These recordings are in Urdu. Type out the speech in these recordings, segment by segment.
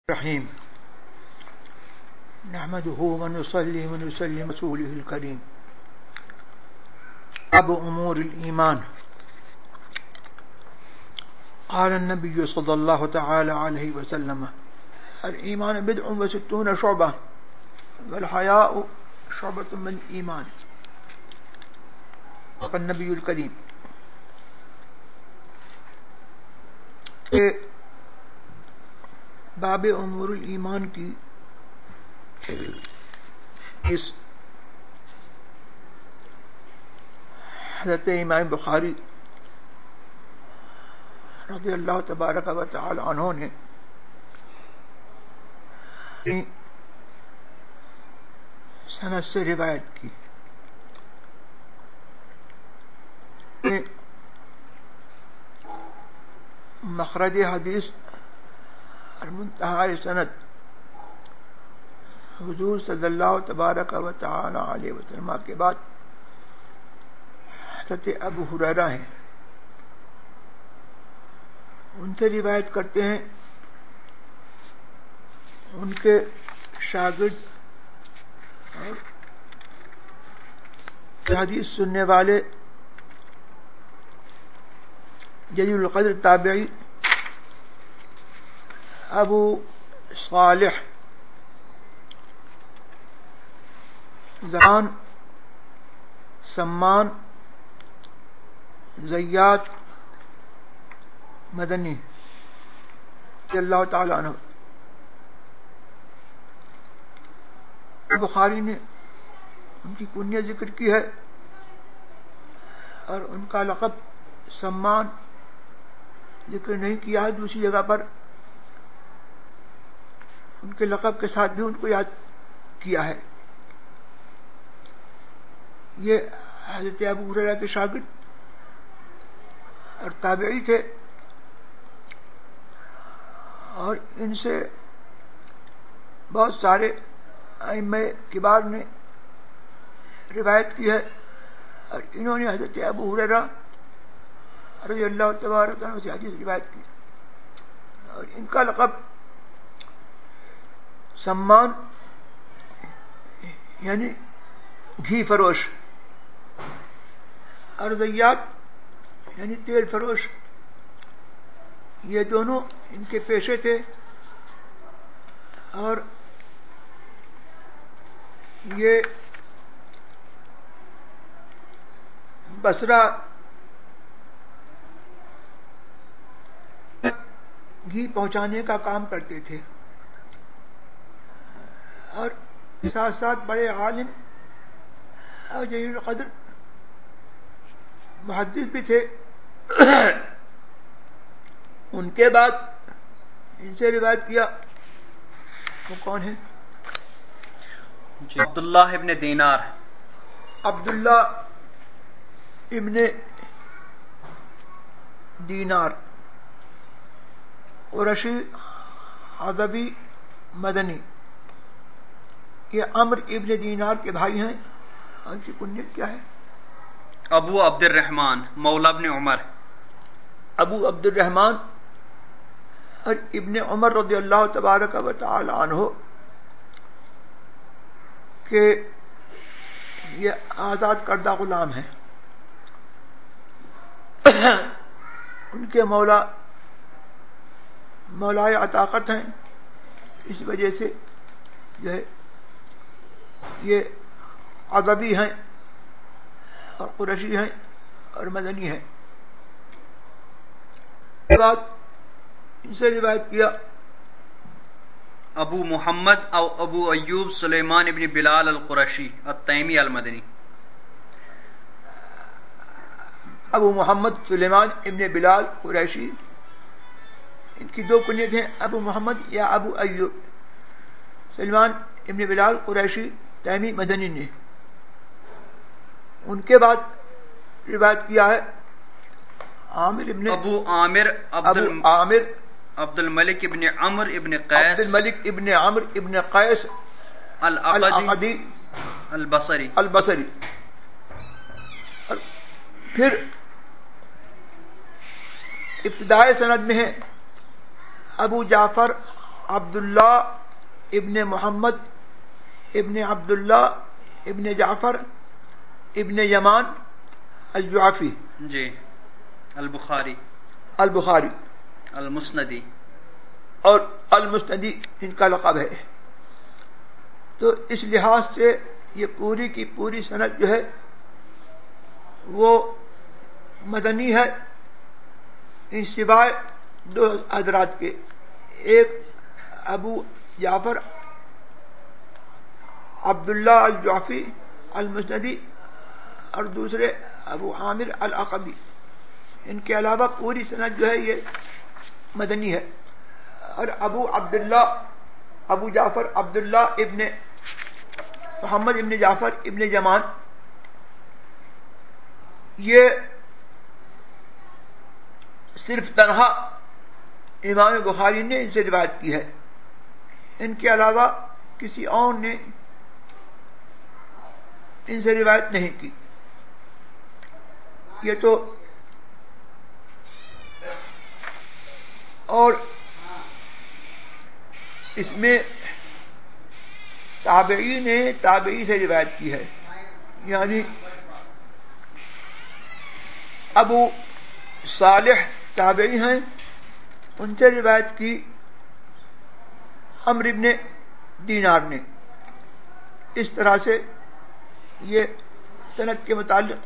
الرحيم نحمده ونصلي ونسلم رسوله الكريم. باب أمور الإيمان. قال النبي صلى الله تعالى عليه وسلم: الإيمان بضع وستون شعبة والحياء شعبة من الإيمان. وقال النبي الكريم. باب امور الایمان کی اس حضرت امام بخاری رضی اللہ تبارک و تعالی عنہ نے سند سے روایت کی مخرج حدیث اور منتہا سند حضور صلی اللہ تبارک و تعالی علیہ وسلم کے بعد حضرت ابو ہریرہ ہیں. ان سے روایت کرتے ہیں ان کے شاگرد اور حدیث سننے والے جلیل القدر تابعی ابو صالح زمان سمان زیات مدنی رضی اللہ تعالی عنہ. بخاری نے ان کی کنیت ذکر کی ہے اور ان کا لقب سمان ذکر نہیں کیا ہے. دوسری جگہ پر ان کے لقب کے ساتھ بھی ان کو یاد کیا ہے. یہ حضرت ابو ہریرہ کے شاگرد اور تابعی تھے اور ان سے بہت سارے ائمہ کبار نے روایت کی ہے اور انہوں نے حضرت ابو ہریرہ رضی اللہ تبارک عنہ سے حدیث روایت کی اور ان کا لقب سمان یعنی گھی فروش اور زیات یعنی تیل فروش، یہ دونوں ان کے پیشے تھے. اور یہ بصرہ گھی پہنچانے کا کام کرتے تھے اور ساتھ ساتھ بڑے عالم اور جلیل القدر محدث بھی تھے. ان کے بعد ان سے روایت کیا وہ کون ہے؟ عبداللہ ابن دینار. عبداللہ ابن دینار قرشی عدبی مدنی. یہ عمرو ابن دینار کے بھائی ہیں. ان کی کنیت کیا ہے؟ ابو عبد الرحمن مولا ابن عمر. ابو عبد الرحمن اور ابن عمر رضی اللہ تبارک و تعالی عنہ کہ یہ آزاد کردہ غلام ہیں. ان کے مولائے عتاقت ہیں. اس وجہ سے جو ہے یہ عربی ہیں اور قریشی ہیں اور مدنی ہیں. اس کے بعد ان سے روایت کیا ابو محمد او ابو ایوب سلیمان ابن بلال القرشی التیمی المدنی. ابو محمد سلیمان ابن بلال قریشی. ان کی دو کنیت ہیں ابو محمد یا ابو ایوب. سلیمان ابن بلال قریشی تیمی مدنی نے. ان کے بعد روایت کیا ہے عامر ابن ابو عامر عبد الملک ابن عمر ابن قیس عبد الملک ابن عمر ابن قیس العقدی البصری. پھر ابتدائی سند میں ہے ابو جعفر عبداللہ ابن محمد ابن عبداللہ ابن جعفر ابن یمان الجعفی جی البخاری المسندی اور المسندی ان کا لقب ہے. تو اس لحاظ سے یہ پوری کی پوری سند جو ہے وہ مدنی ہے، ان سوائے دو حضرات کے، ایک ابو جعفر عبداللہ الجعفی المسندی اور دوسرے ابو عامر العقدی. ان کے علاوہ پوری سند جو ہے یہ مدنی ہے. اور ابو جعفر عبداللہ ابن محمد ابن جعفر ابن یمان یہ صرف تنہا امام بخاری نے ان سے روایت کی ہے، ان کے علاوہ کسی اور نے ان سے روایت نہیں کی. یہ تو اور اس میں تابعی نے تابعی سے روایت کی ہے، یعنی ابو صالح تابعی ہیں، ان سے روایت کی عمرو بن دینار نے. اس طرح سے یہ سند کے متعلق.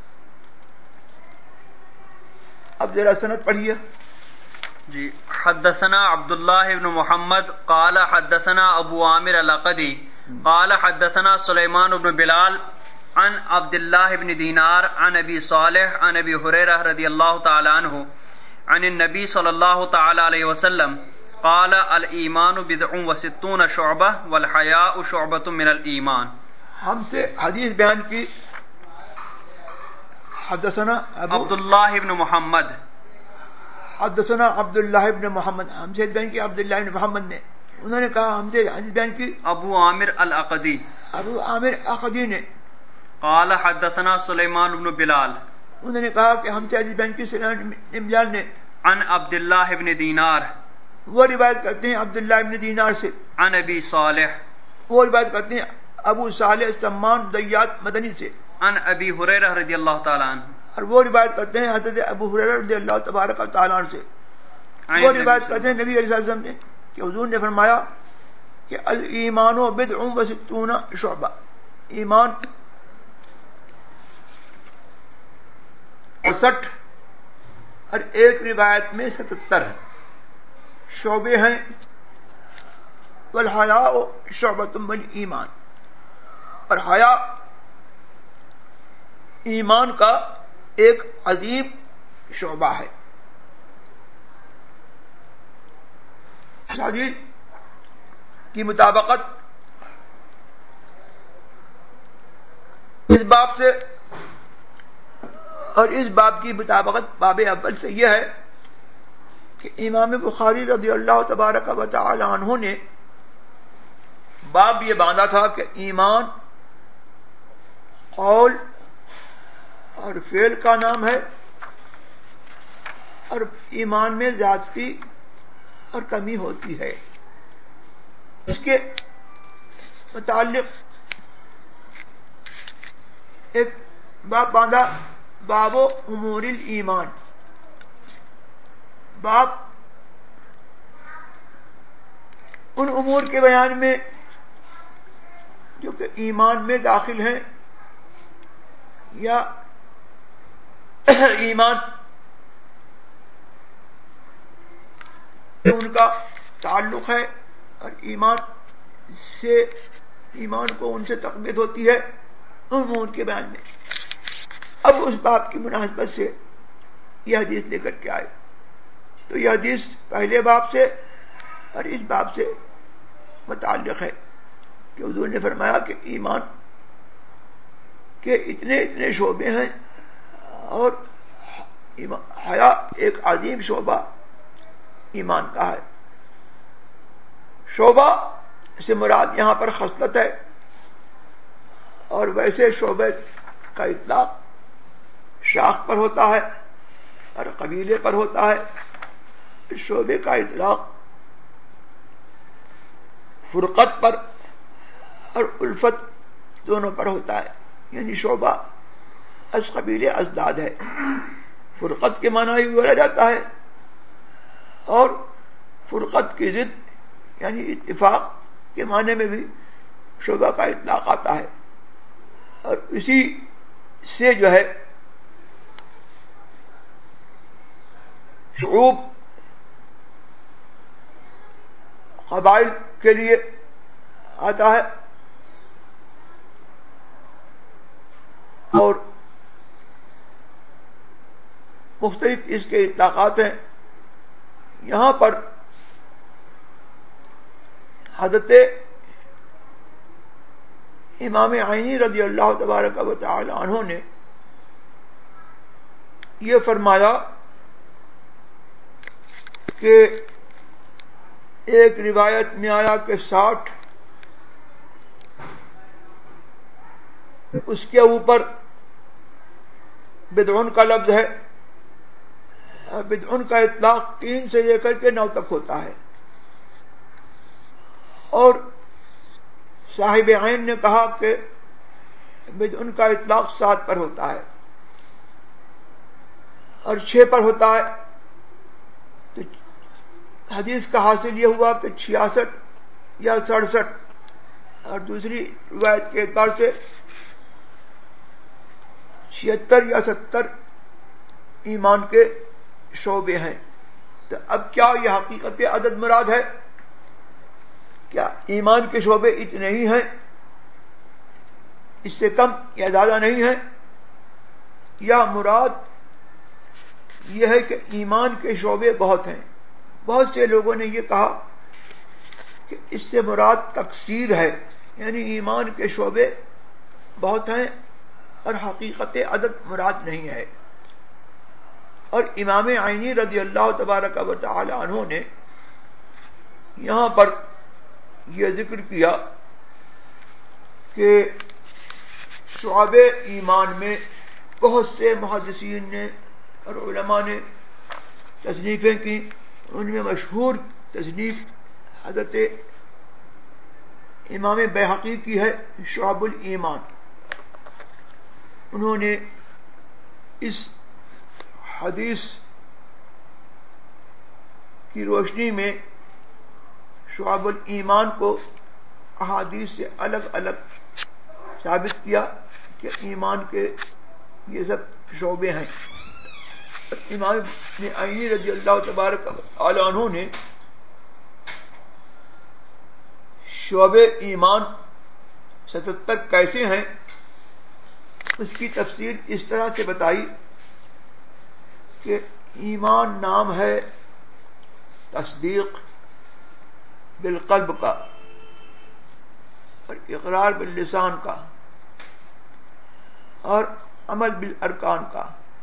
اب ذرا سند پڑھیے. جی حدثنا عبداللہ بن محمد قال حدثنا ابو عامر العقدی قال حدثنا سلیمان بن بلال عن عبداللہ بن دینار عن ابی صالح عن ابی ہریرہ رضی اللہ تعالی عنہ عن النبی صلی اللہ تعالی علیہ وسلم قال الایمان بضع وستون شعبہ والحیاء شعبۃ من الایمان. ہم سے حدیث بیان کی حدثنا عبداللہ بن محمد حدثنا عبداللہ ابن محمد، ہم سے بیان کی عبداللہ ابن محمد نے. انہوں نے کہا ہم سے حدیث بیان کی ابو عامر العقدی ابو عامر عقدی نے. قال حدثنا سلیمان بن بلال، انہوں نے کہا کہ ہم سے حدیث بیان کی سلیمان بن بلال نے. عن عبداللہ بن دینار، وہ روایت کرتے ہیں عبداللہ ابن دینار سے. عن ابی صالح، وہ روایت کرتے ہیں ابو صالح سمان دیات مدنی سے. عن ابی ہریرہ رضی اللہ تعالی عنہ، اور وہ روایت کرتے ہیں حضرت ابو ہریرہ رضی اللہ تبارک و تعالیٰ عنہ سے. وہ روایت کرتے ہیں نبی علیہ السلام نے کہ حضور نے فرمایا کہ الایمان بضع وستون شعبہ، ایمان 60 اور ایک روایت میں 77 شعبے ہیں. والحیاء شعبۃ من ایمان، اور حیا ایمان کا ایک عظیم شعبہ ہے. حدیث کی مطابقت اس باب سے اور اس باب کی مطابقت باب اول سے یہ ہے کہ امام بخاری رضی اللہ تبارک و تعالی عنہ نے باب یہ باندھا تھا کہ ایمان قول اور فعل کا نام ہے، اور ایمان میں زیادتی اور کمی ہوتی ہے. اس کے متعلق ایک باب باندھا، باب امور الایمان. باب ان امور کے بیان میں جو کہ ایمان میں داخل ہیں یا ایمان ان کا تعلق ہے اور ایمان کو ان سے تقویت ہوتی ہے، ان امور کے بیان میں. اب اس باب کی مناسبت سے یہ حدیث لے کر کے آئے تو یہ حدیث پہلے باب سے اور اس باب سے متعلق ہے کہ حضور نے فرمایا کہ ایمان کے اتنے شعبے ہیں اور حیا ایک عظیم شعبہ ایمان کا ہے. شعبہ سے مراد یہاں پر خصلت ہے، اور ویسے شعبے کا اطلاق شاخ پر ہوتا ہے اور قبیلے پر ہوتا ہے. شعبے کا اطلاق فرقت پر اور الفت دونوں پر ہوتا ہے. یعنی شعبہ از قبیل ازداد ہے. فرقت کے معنی بھی بولا جاتا ہے اور فرقت کی ضد یعنی اتفاق کے معنی میں بھی شعبہ کا اطلاق آتا ہے. اور اسی سے جو ہے شعوب قبائل کے لیے آتا ہے اور مختلف اس کے اطلاقات ہیں. یہاں پر حضرت امام عینی رضی اللہ تبارک و تعالی عنہ نے یہ فرمایا کہ ایک روایت میں آیا کہ 60 اس کے اوپر بدعن کا لفظ ہے. بدعن کا اطلاق 3 سے لے کر کے 9 تک ہوتا ہے. اور صاحب عین نے کہا کہ بدعن کا اطلاق 7 پر ہوتا ہے اور 6 پر ہوتا ہے. تو حدیث کا حاصل یہ ہوا کہ 66 یا 67 اور دوسری روایت کے اعتبار سے 76 یا 70 ایمان کے شعبے ہیں. تو اب کیا یہ حقیقت عدد مراد ہے؟ کیا ایمان کے شعبے اتنے ہی ہیں، اس سے کم یا زیادہ نہیں ہیں، یا مراد یہ ہے کہ ایمان کے شعبے بہت ہیں؟ بہت سے لوگوں نے یہ کہا کہ اس سے مراد تکثیر ہے، یعنی ایمان کے شعبے بہت ہیں اور حقیقت عدد مراد نہیں ہے. اور امام عینی رضی اللہ تبارک و تعالی عنہ نے یہاں پر یہ ذکر کیا کہ شعبے ایمان میں بہت سے محدثین نے اور علماء نے تصنیفیں کی. ان میں مشہور تصنیف حضرت امام بیہقی کی ہے شعب الایمان. انہوں نے اس حدیث کی روشنی میں شعب الایمان کو احادیث سے الگ الگ ثابت کیا کہ ایمان کے یہ سب شعبے ہیں. امام عینی رضی اللہ تبارک تعالی عنہ نے شعبے ایمان 77 کیسے ہیں اس کی تفصیل اس طرح سے بتائی کہ ایمان نام ہے تصدیق بالقلب کا اور اقرار باللسان کا اور عمل بالارکان کا.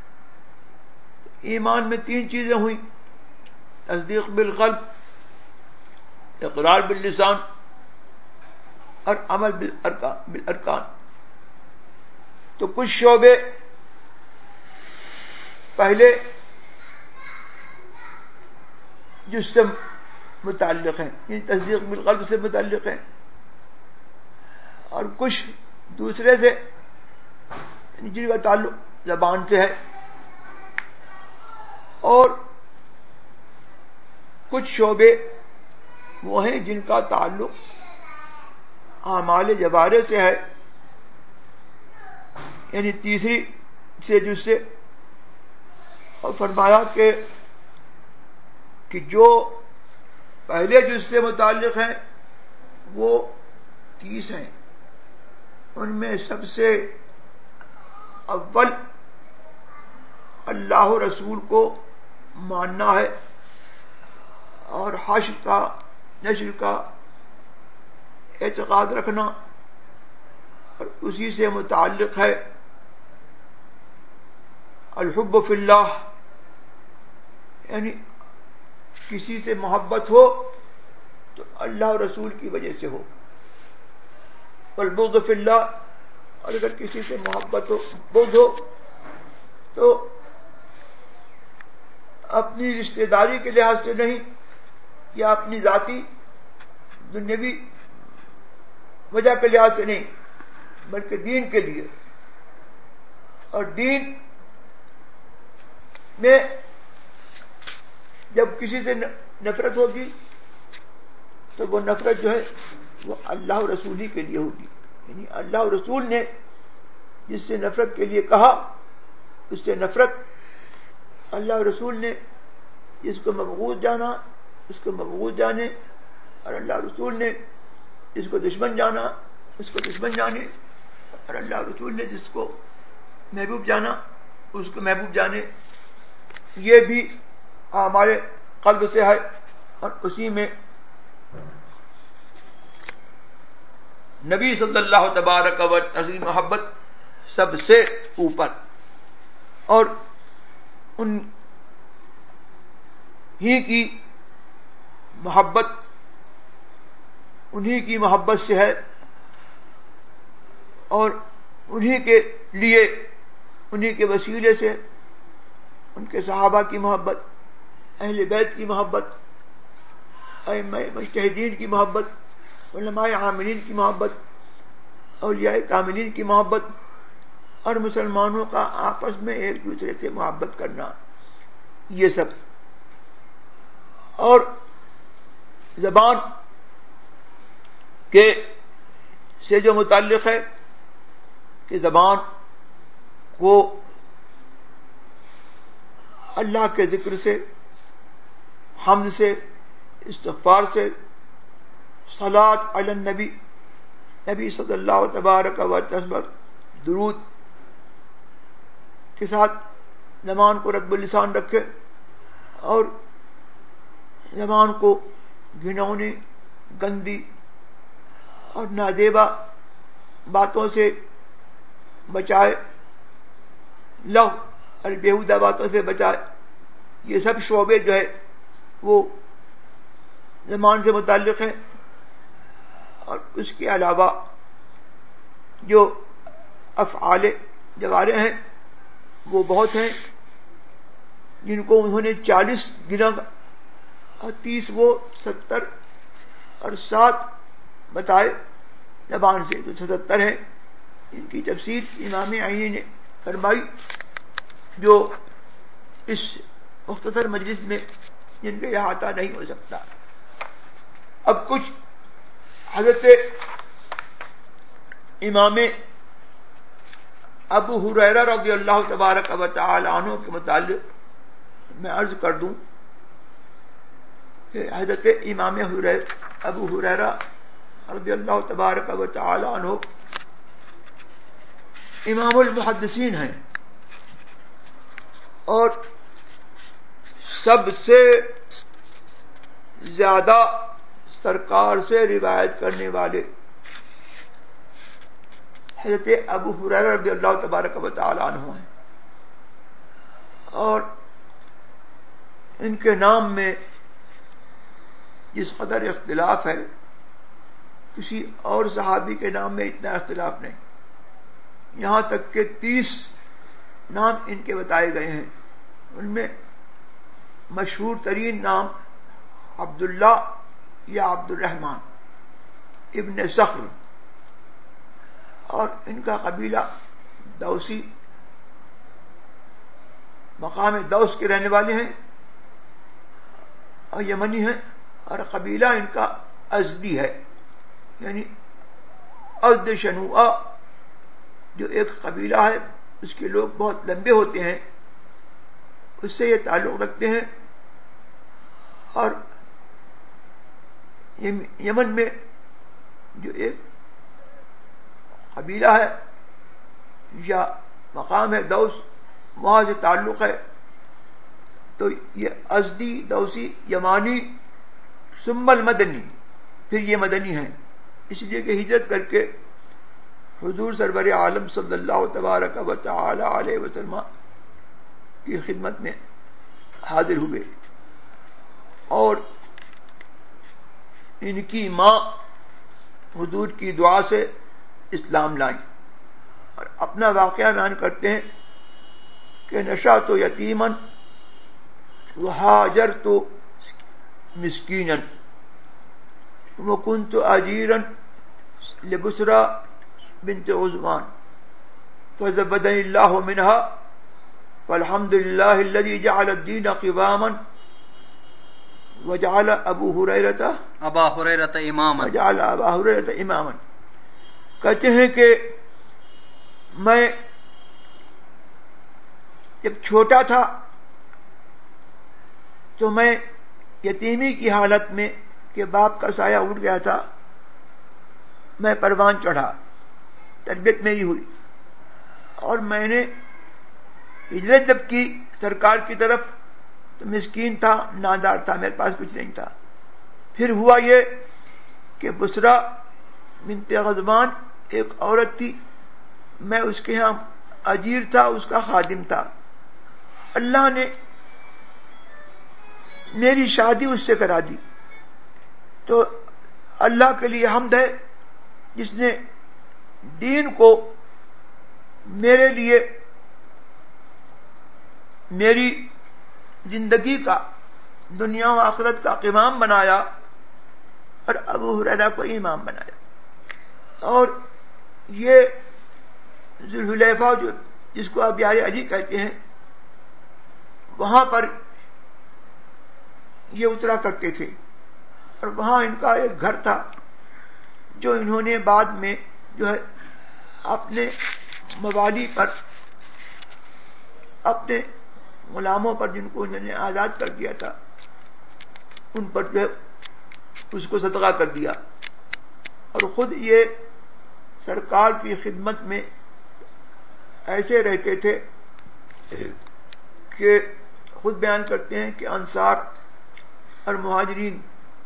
ایمان میں 3 چیزیں ہوئیں، تصدیق بالقلب، اقرار باللسان اور عمل بالارکان. تو کچھ شعبے پہلے جس سے متعلق ہیں، یعنی تصدیق بالقلب سے متعلق ہیں، اور کچھ دوسرے سے جن کا تعلق زبان سے ہے، اور کچھ شعبے وہ ہیں جن کا تعلق اعمال جوارح سے ہے، یعنی تیسری سے جس سے. اور فرمایا کہ جو پہلے جس سے متعلق ہیں وہ 30 ہیں. ان میں سب سے اول اللہ رسول کو ماننا ہے اور حشر کا نشر کا اعتقاد رکھنا، اور اسی سے متعلق ہے الحب فی اللہ، یعنی کسی سے محبت ہو تو اللہ رسول کی وجہ سے ہو، والبغض فی اللہ، اور اگر کسی سے محبت ہو بغض ہو تو اپنی رشتہ داری کے لحاظ سے نہیں یا اپنی ذاتی دنیاوی وجہ کے لحاظ سے نہیں بلکہ دین کے لیے. اور دین میں جب کسی سے نفرت ہوگی تو وہ نفرت جو ہے وہ اللہ و رسول ہی کے لیے ہوگی. یعنی اللہ و رسول نے جس سے نفرت کے لیے کہا اس سے نفرت, اللہ و رسول نے جس کو مبغوض جانا اس کو مبغوض جانے, اور اللہ رسول نے جس کو دشمن جانا اس کو دشمن جانے, اور اللہ رسول نے جس کو محبوب جانا اس کو محبوب جانے. یہ بھی ہمارے قلب سے ہے اور اسی میں نبی صلی اللہ تبارک و تعالی محبت سب سے اوپر, اور ان ہی کی محبت انہی کی محبت سے ہے, اور انہی کے لیے انہی کے وسیلے سے ان کے صحابہ کی محبت, اہل بیت کی محبت, ائمہ مجتہدین کی محبت, علماء عاملین کی محبت, اولیاء کاملین کی محبت, اور مسلمانوں کا آپس میں ایک دوسرے سے محبت کرنا, یہ سب. اور زبان کے سے جو متعلق ہے کہ زبان کو اللہ کے ذکر سے, حمد سے, استغفار سے, صلاۃ علی النبی, نبی صلی اللہ تبارک و تعالی درود کے ساتھ زبان کو رطب اللسان رکھے, اور زبان کو گھنونی, گندی اور نادیبہ باتوں سے بچائے, لغو اور بیہودہ باتوں سے بچائے. یہ سب شعبے جو ہے وہ زبان سے متعلق ہیں. اور اس کے علاوہ جو افعال جوارح ہیں وہ بہت ہیں, جن کو انہوں نے 40 گنا اور 30 وہ 70 اور 7 بتائے زبان سے, جو 77 ہیں. ان کی تفسیر امام عینی نے فرمائی جو اس مختصر مجلس میں جن کا احاطہ نہیں ہو سکتا. اب کچھ حضرت امام ابو ہریرہ رضی اللہ تبارک و تعالی عنہ کے متعلق میں عرض کر دوں کہ حضرت امام ابو ہریرہ رضی اللہ تبارک و تعالی عنہ امام المحدثین ہیں, اور سب سے زیادہ سرکار سے روایت کرنے والے حضرت ابو ہریرہ رضی اللہ تبارک و تعالی عنہ ہیں. اور ان کے نام میں جس قدر اختلاف ہے کسی اور صحابی کے نام میں اتنا اختلاف نہیں. یہاں تک کہ 30 نام ان کے بتائے گئے ہیں. ان میں مشہور ترین نام عبداللہ یا عبد الرحمن ابن صخر, اور ان کا قبیلہ دوسی, مقام دوس کے رہنے والے ہیں اور یمنی ہیں, اور قبیلہ ان کا ازدی ہے, یعنی ازد شنوعہ جو ایک قبیلہ ہے اس کے لوگ بہت لمبے ہوتے ہیں, اس سے یہ تعلق رکھتے ہیں. اور یمن میں جو ایک قبیلہ ہے یا مقام ہے دوس, وہاں سے تعلق ہے. تو یہ ازدی, دوسی, یمانی, ثم المدنی, پھر یہ مدنی ہیں. اس لیے کہ ہجرت کر کے حضور سرور عالم صلی اللہ تبارک و تعالی علیہ وسلم کی خدمت میں حاضر ہوئے, اور ان کی ماں حضور کی دعا سے اسلام لائیں. اور اپنا واقعہ بیان کرتے ہیں کہ نشأت یتیما وہاجرت مسکینا وکنت اجیرا لبسرا بنت عثمان فزبدني الله منها والحمد لله الذي جعل الدين قواما وجعل ابا هريرة اماما. کہتے ہیں کہ میں جب چھوٹا تھا تو میں یتیمی کی حالت میں کہ باپ کا سایہ اٹھ گیا تھا میں پروان چڑھا, تربیت میری ہوئی اور میں نے ہجرت جب کی سرکار کی طرف تو مسکین تھا, نادار تھا, میرے پاس کچھ نہیں تھا. پھر ہوا یہ کہ بسرا بنت غزوان ایک عورت تھی, میں اس کے ہاں اجیر تھا, اس کا خادم تھا. اللہ نے میری شادی اس سے کرا دی. تو اللہ کے لیے حمد ہے جس نے دین کو میرے لیے میری زندگی کا, دنیا و آخرت کا امام بنایا اور ابو ہریرہ کو امام بنایا. اور یہ ذوالحلیفہ جس کو آپ یار علی کہتے ہیں, وہاں پر یہ اترا کرتے تھے اور وہاں ان کا ایک گھر تھا جو انہوں نے بعد میں جو ہے اپنے موالی پر, اپنے غلاموں پر جن کو انہوں نے آزاد کر دیا تھا ان پر جو ہے اس کو صدقہ کر دیا. اور خود یہ سرکار کی خدمت میں ایسے رہتے تھے کہ خود بیان کرتے ہیں کہ انصار اور مہاجرین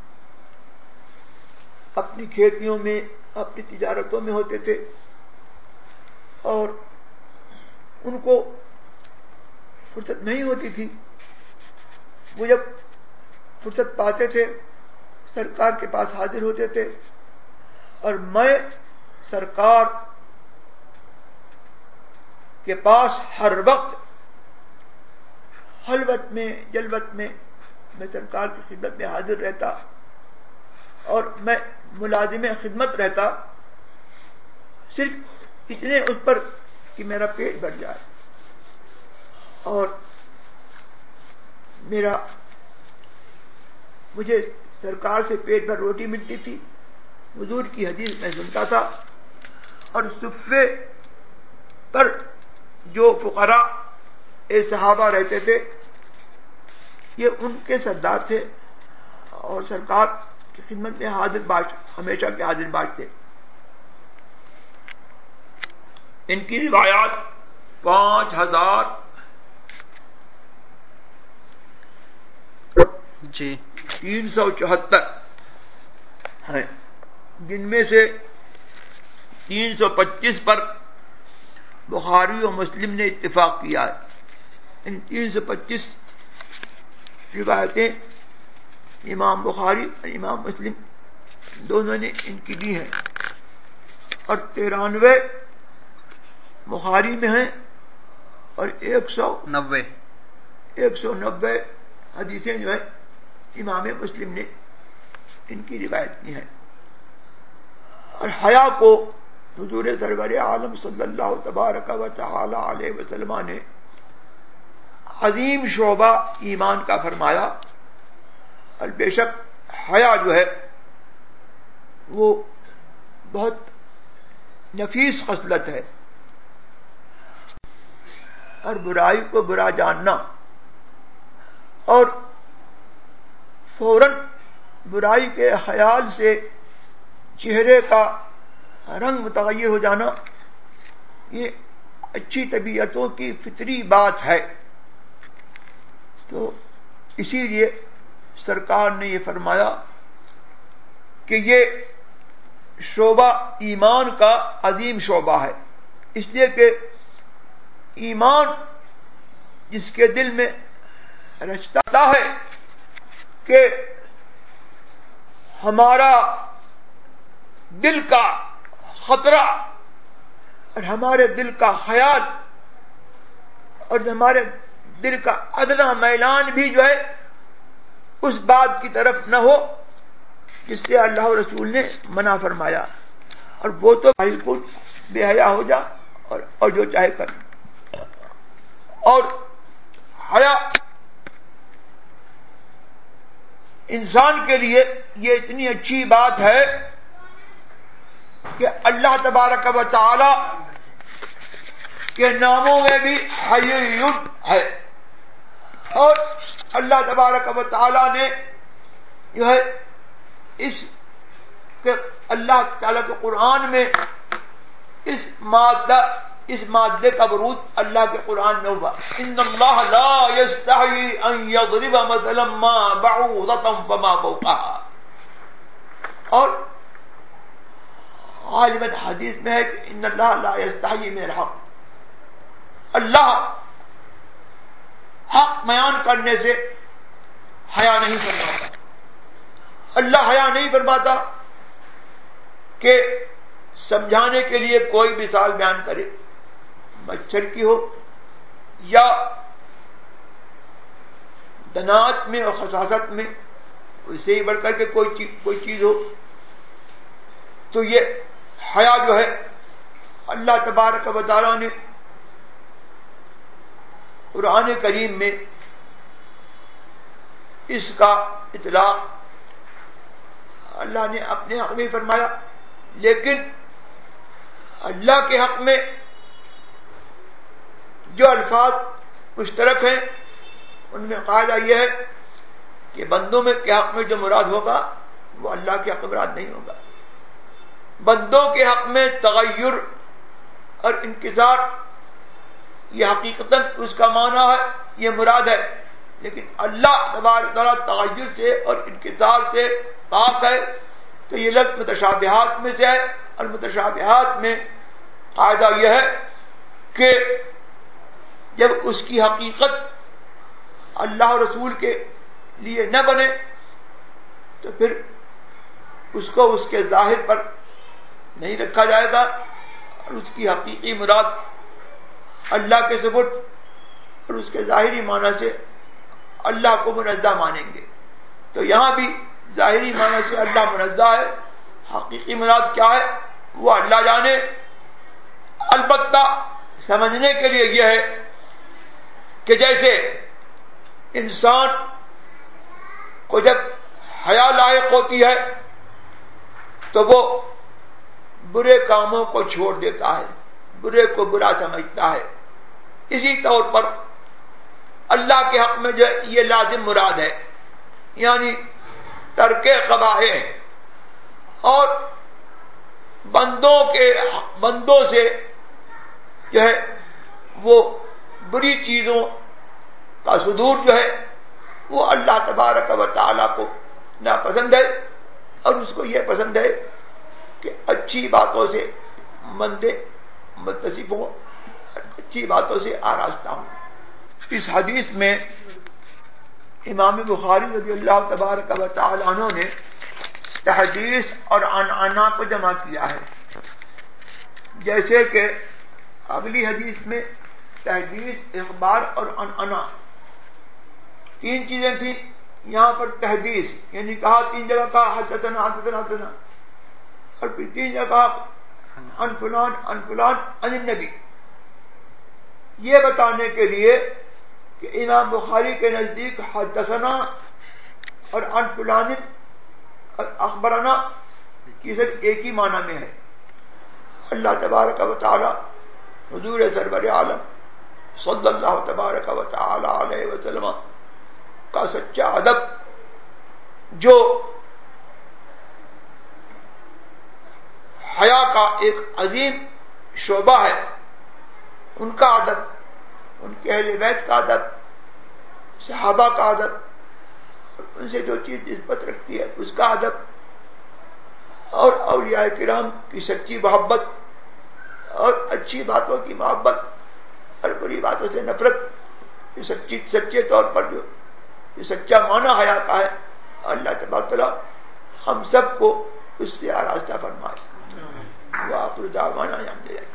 اپنی کھیتیوں میں, اپنی تجارتوں میں ہوتے تھے اور ان کو فرصت نہیں ہوتی تھی. وہ جب فرصت پاتے تھے سرکار کے پاس حاضر ہوتے تھے اور میں سرکار کے پاس ہر وقت خلوت میں جلوت میں سرکار کی خدمت میں حاضر رہتا اور میں ملازم خدمت رہتا, صرف اتنے اس پر کہ میرا پیٹ بھر جائے اور مجھے سرکار سے پیٹ بھر روٹی ملتی تھی. حضور کی حدیث میں سنتا تھا اور صفے پر جو فقراء صحابہ رہتے تھے یہ ان کے سردار تھے اور سرکار کی خدمت میں حاضر باش, ہمیشہ کے حاضر باش تھے. ان کی روایات 5374 ہیں, جن میں سے 325 پر بخاری و مسلم نے اتفاق کیا ہے. ان 325 روایتیں امام بخاری اور امام مسلم دونوں نے ان کی دی ہیں اور 93 بخاری میں ہیں اور 190 حدیثیں جو ہے امام مسلم نے ان کی روایت کی ہیں. اور حیا کو حضور سرور عالم صلی اللہ تبارک و تعالی علیہ وسلم نے عظیم شعبہ ایمان کا فرمایا اور بے شک حیا جو ہے وہ بہت نفیس خصلت ہے. اور برائی کو برا جاننا اور فوراً برائی کے خیال سے چہرے کا رنگ متغیر ہو جانا یہ اچھی طبیعتوں کی فطری بات ہے. تو اسی لیے سرکار نے یہ فرمایا کہ یہ شعبہ ایمان کا عظیم شعبہ ہے, اس لیے کہ ایمان جس کے دل میں رچتا ہے کہ ہمارا دل کا خطرہ اور ہمارے دل کا خیال اور ہمارے دل کا ادنا میلان بھی جو ہے اس بات کی طرف نہ ہو جس سے اللہ رسول نے منع فرمایا. اور وہ تو بالکل بے حیا ہو جا اور جو چاہے کر. اور حیا انسان کے لیے یہ اتنی اچھی بات ہے کہ اللہ تبارک و تعالی کے ناموں میں بھی حی ہے. اور اللہ تبارک و تعالی نے جو ہے اس کہ اللہ تعالیٰ کے قرآن میں اس مادے کا ورود اللہ کے قرآن میں ہوا. ان اللہ لا یستحیی ان یضرب مثلا ما بعوضۃ فما فوقها. اور غالباً حدیث میں ہے کہ ان اللہ لا یستحیی من الحق. اللہ حق بیان کرنے سے حیا نہیں فرماتا. اللہ حیا نہیں فرماتا کہ سمجھانے کے لیے کوئی مثال بیان کرے، مچھر کی ہو یا دنات میں اور خساست میں، اس سے ہی بڑھ کر کے کوئی چیز ہو. تو یہ حیا جو ہے اللہ تبارک و تعالیٰ نے قرآن کریم میں اس کا اطلاق اللہ نے اپنے حق میں فرمایا، لیکن اللہ کے حق میں جو الفاظ مشترک ہیں ان میں قاعدہ یہ ہے کہ بندوں میں کے حق میں جو مراد ہوگا وہ اللہ کے حق میں مراد نہیں ہوگا. بندوں کے حق میں تغیر اور انکسار یہ حقیقتاً اس کا معنی ہے، یہ مراد ہے، لیکن اللہ تبارک تعالیٰ تغیر سے اور انکسار سے پاک ہے. تو یہ لفظ متشابہات میں سے ہے، اور متشابہات میں قاعدہ یہ ہے کہ جب اس کی حقیقت اللہ اور رسول کے لیے نہ بنے تو پھر اس کو اس کے ظاہر پر نہیں رکھا جائے گا، اور اس کی حقیقی مراد اللہ کے ثبوت اور اس کے ظاہری معنی سے اللہ کو منزہ مانیں گے. تو یہاں بھی ظاہری معنی سے اللہ منزہ ہے، حقیقی مراد کیا ہے وہ اللہ جانے. البتہ سمجھنے کے لیے یہ ہے کہ جیسے انسان کو جب حیا لائق ہوتی ہے تو وہ برے کاموں کو چھوڑ دیتا ہے، برے کو برا سمجھتا ہے. اسی طور پر اللہ کے حق میں جو یہ لازم مراد ہے، یعنی ترک قبائح، اور بندوں سے جو ہے وہ بری چیزوں کا صدور جو ہے وہ اللہ تبارک و تعالیٰ کو ناپسند ہے، اور اس کو یہ پسند ہے کہ اچھی باتوں سے بندے متصف ہوں، اچھی باتوں سے آراستہ ہوں. اس حدیث میں امام بخاری رضی اللہ تبارک و تعالی عنہ نے تحدیث اور عنعنہ کو جمع کیا ہے. جیسے کہ اگلی حدیث میں تحدیث، اخبار اور عنعنہ تین چیزیں تھیں. یہاں پر تحدیث یعنی کہا، تین جگہ کہا حدثنا حدثنا حدثنا، اور پھر تین جگہ کہا عن فلان عن فلان عن النبی. یہ بتانے کے لیے کہ امام بخاری کے نزدیک حدثنا اور عن فلان اور اخبرنا کی صرف ایک ہی معنی میں ہے. اللہ تبارک و تعالی حضور سرور عالم صلی اللہ تبارک و تعالی علیہ وسلم کا سچا ادب، جو حیا کا ایک عظیم شعبہ ہے، ان کا ادب، ان کے اہل بیت کا ادب، صحابہ کا ادب، اور ان سے جو چیز نسبت رکھتی ہے اس کا ادب، اور اولیاء کرام کی سچی محبت اور اچھی باتوں کی محبت اور بری باتوں سے نفرت، یہ سچے طور پر جو یہ سچا معنی حیا کا ہے، اللہ تبارک تعالیٰ ہم سب کو اس سے آراستہ فرمائے. وآخر دعوانا الحمدللہ.